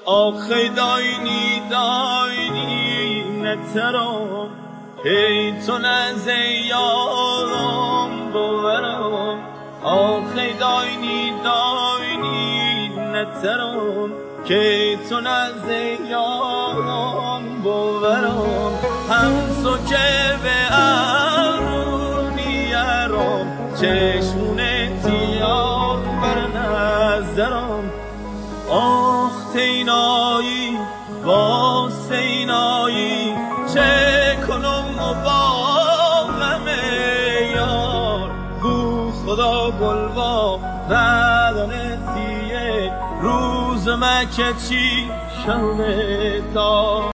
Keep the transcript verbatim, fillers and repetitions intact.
آخی داینی داینی نترم هی تو نزه یارم بورم آخی داینی داینی نترم که تو نزه یارم بورم همسو که به ارونیرم چشمون تیار بر نظرم آخ تینایی با سینایی چه کنم و با غم یار گو خدا گلوا ندانستیه روز مکه چی شب تا